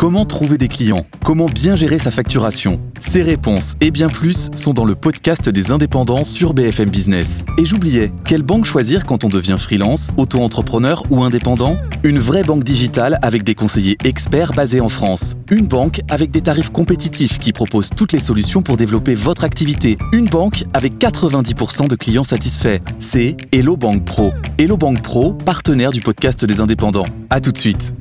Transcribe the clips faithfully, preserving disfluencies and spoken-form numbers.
Comment trouver des clients ? Comment bien gérer sa facturation ? Ces réponses et bien plus sont dans le podcast des indépendants sur B F M Business. Et j'oubliais, quelle banque choisir quand on devient freelance, auto-entrepreneur ou indépendant ? Une vraie banque digitale avec des conseillers experts basés en France. Une banque avec des tarifs compétitifs qui propose toutes les solutions pour développer votre activité. Une banque avec quatre-vingt-dix pour cent de clients satisfaits. C'est Hello Bank Pro. Hello Bank Pro, partenaire du podcast des indépendants. À tout de suite.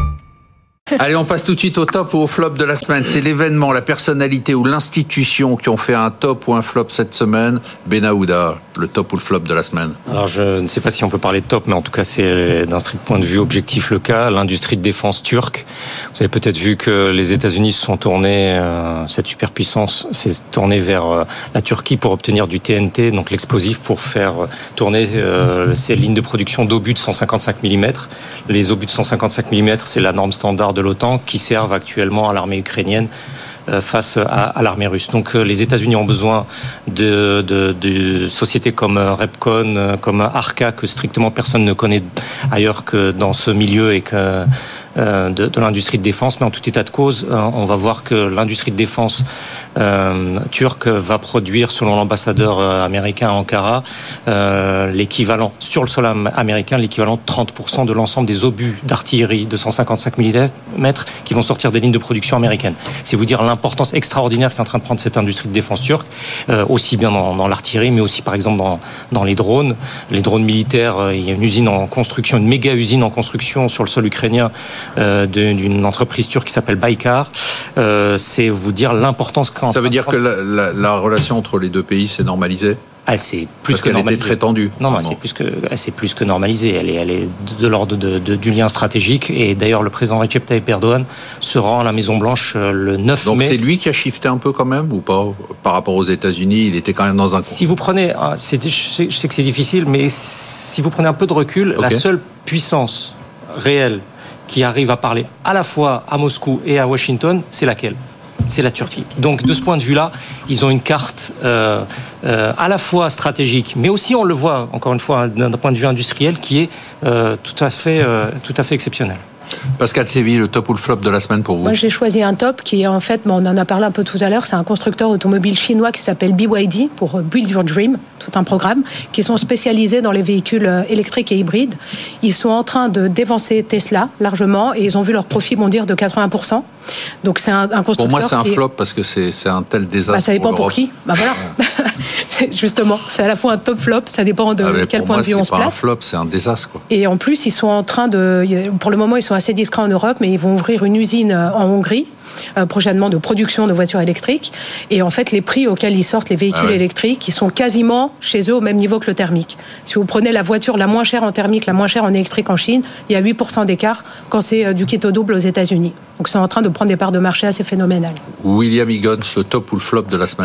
Allez, on passe tout de suite au top ou au flop de la semaine. C'est l'événement, la personnalité ou l'institution qui ont fait un top ou un flop cette semaine. Benahouda, le top ou le flop de la semaine. Alors, je ne sais pas si on peut parler de top, mais en tout cas, c'est d'un strict point de vue objectif le cas. L'industrie de défense turque. Vous avez peut-être vu que les États-Unis se sont tournés, euh, cette superpuissance s'est tournée vers euh, la Turquie pour obtenir du T N T, donc l'explosif, pour faire tourner euh, ces lignes de production d'obus de cent cinquante-cinq millimètres. Les obus de cent cinquante-cinq millimètres, c'est la norme standard de l'OTAN qui servent actuellement à l'armée ukrainienne face à, à l'armée russe. Donc les États-Unis ont besoin de, de, de sociétés comme Repcon, comme Arca, que strictement personne ne connaît ailleurs que dans ce milieu et que de, de l'industrie de défense. Mais en tout état de cause, on va voir que l'industrie de défense euh, turque va produire, selon l'ambassadeur américain à Ankara, euh, l'équivalent, sur le sol américain, l'équivalent de trente pour cent de l'ensemble des obus d'artillerie de cent cinquante-cinq millimètres qui vont sortir des lignes de production américaines. C'est vous dire l'importance extraordinaire qui est en train de prendre cette industrie de défense turque, euh, aussi bien dans, dans l'artillerie, mais aussi par exemple dans, dans les drones. Les drones militaires, euh, il y a une usine en construction, une méga usine en construction sur le sol ukrainien euh, d'une entreprise turque qui s'appelle Baykar. Euh, c'est vous dire l'importance qu'en Ça veut dire que la, la, la relation entre les deux pays s'est normalisée ? Ah, c'est plus Parce que qu'elle normalisée. était très tendue. Non, non, c'est plus que, c'est plus que normalisé. Elle est, elle est de l'ordre de, de, du lien stratégique. Et d'ailleurs, le président Recep Tayyip Erdogan se rend à la Maison Blanche le neuf mai. Donc c'est lui qui a shifté un peu quand même, ou pas ? Par rapport aux États-Unis, il était quand même dans un. Si vous prenez, c'est, je, sais, je sais que c'est difficile, mais si vous prenez un peu de recul, okay. La seule puissance réelle qui arrive à parler à la fois à Moscou et à Washington, c'est laquelle ? C'est la Turquie. Donc, de ce point de vue-là, ils ont une carte euh, euh, à la fois stratégique, mais aussi, on le voit, encore une fois, d'un point de vue industriel, qui est euh, tout à fait, euh, tout à fait exceptionnel. Pascal Séville, le top ou le flop de la semaine pour vous ? Moi, j'ai choisi un top qui est en fait, bon, on en a parlé un peu tout à l'heure, c'est un constructeur automobile chinois qui s'appelle B Y D pour Build Your Dream, tout un programme, qui sont spécialisés dans les véhicules électriques et hybrides. Ils sont en train de dévancer Tesla largement et ils ont vu leur profit bondir de quatre-vingts pour cent. Donc c'est un, un constructeur. Pour moi, c'est un qui... flop parce que c'est, c'est un tel désastre. Bah, ça dépend pour, pour qui. Bah voilà. c'est justement, c'est à la fois un top flop, ça dépend de ah quel point moi, de vue on se place. C'est pas un flop, c'est un désastre, quoi. Et en plus, ils sont en train de, pour le moment, ils sont assez discrets en Europe, mais ils vont ouvrir une usine en Hongrie euh, prochainement de production de voitures électriques. Et en fait, les prix auxquels ils sortent les véhicules ah ouais. électriques, ils sont quasiment chez eux au même niveau que le thermique. Si vous prenez la voiture la moins chère en thermique, la moins chère en électrique en Chine, il y a huit pour cent d'écart quand c'est euh, du kit au double aux États-Unis. Donc, ils sont en train de prendre des parts de marché assez phénoménales. William Higgins, le top ou le flop de la semaine ?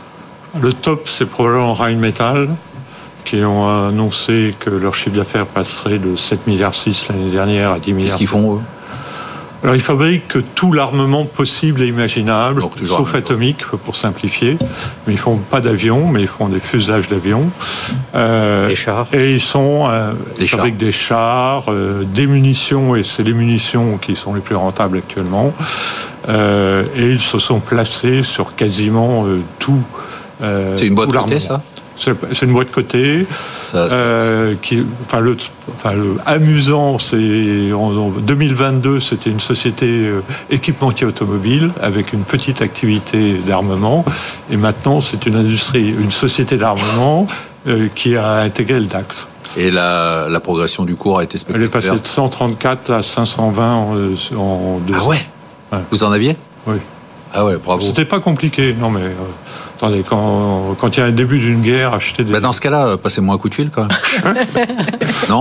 Le top, c'est probablement Rheinmetall, qui ont annoncé que leur chiffre d'affaires passerait de sept virgule six milliards l'année dernière à dix milliards. Qu'est-ce qu'ils font, eux ? Alors, ils fabriquent tout l'armement possible et imaginable, Donc, sauf atomique, pour simplifier. Mais ils font pas d'avions, mais ils font des fuselages d'avions. Euh, des chars. Et ils sont, euh, des ils chars. fabriquent des chars, euh, des munitions, et c'est les munitions qui sont les plus rentables actuellement. Euh, et ils se sont placés sur quasiment euh, tout. Euh, c'est une boîte côté, ça ? C'est, c'est une boîte côté. Ça, ça... Euh, qui, enfin, le, enfin, le amusant, c'est en, en deux mille vingt-deux, c'était une société euh, équipementier automobile avec une petite activité d'armement, et maintenant c'est une industrie, une société d'armement euh, qui a intégré le DAX. Et la, la progression du cours a été spectaculaire. Elle est passée de cent trente-quatre à cinq cent vingt en, en deux ans. Ah ouais, ouais. Vous en aviez ? Oui. Ah ouais, bravo. C'était pas compliqué, non mais euh, attendez, quand quand il y a un début d'une guerre, acheter des. Bah dans ce cas-là, passez-moi un coup de fil quand même. Non ?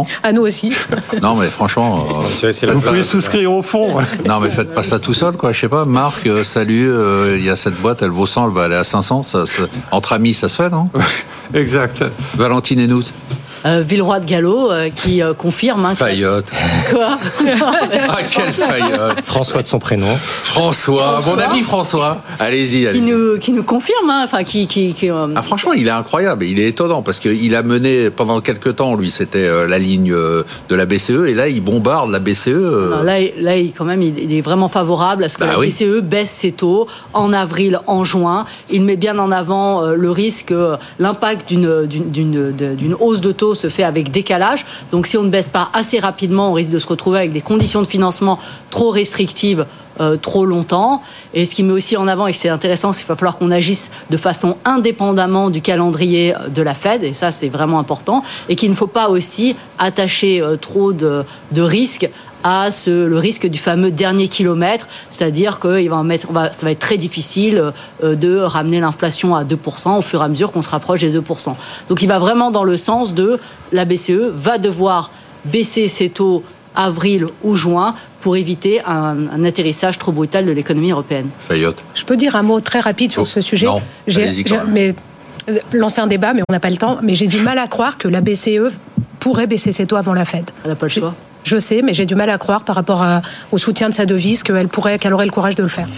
À nous aussi. Non mais franchement, euh, c'est, c'est vous pouvez base. Souscrire au fond. Non mais faites pas ça tout seul, quoi. Je sais pas, Marc, euh, salut, il euh, y a cette boîte, elle vaut cent, elle va aller à cinq cents. Ça, ça, entre amis, ça se fait, non ? Exact. Valentine et nous. euh, Villeroy de Galhau euh, qui euh, confirme. Hein, Fayotte. Que... Quoi Ah, quelle Fayotte. François de son prénom. François, François. Mon ami François. Allez-y, allez-y. Qui nous, qui nous confirme, hein, enfin, qui. qui, qui euh... ah, franchement, il est incroyable. Il est étonnant parce qu'il a mené pendant quelques temps, lui, c'était euh, la ligne euh, de la B C E et là, il bombarde la B C E. Euh... Non, là, là, il, quand même, il est vraiment favorable à ce que bah, la oui. B C E baisse ses taux en avril, en juin. Il met bien en avant euh, le risque que l'impact d'une, d'une, d'une, d'une hausse de taux se fait avec décalage. Donc, si on ne baisse pas assez rapidement, on risque de se retrouver avec des conditions de financement trop restrictives euh, trop longtemps. Et ce qui met aussi en avant, et c'est intéressant, c'est qu'il va falloir qu'on agisse de façon indépendamment du calendrier de la Fed, et ça, c'est vraiment important, et qu'il ne faut pas aussi attacher euh, trop de, de risques à ce, le risque du fameux dernier kilomètre, c'est-à-dire que il va mettre, on va, ça va être très difficile euh, de ramener l'inflation à deux pour cent au fur et à mesure qu'on se rapproche des deux pour cent. Donc il va vraiment dans le sens de la B C E va devoir baisser ses taux avril ou juin pour éviter un, un atterrissage trop brutal de l'économie européenne. Fayotte. Je peux dire un mot très rapide sur oh, ce sujet. Non, j'ai, j'ai, mais, lancer un débat, mais on n'a pas le temps. Mais j'ai du mal à croire que la B C E pourrait baisser ses taux avant la Fed. Elle n'a pas le choix. Je sais, mais j'ai du mal à croire par rapport à, au soutien de sa devise qu'elle pourrait, qu'elle aurait le courage de le faire.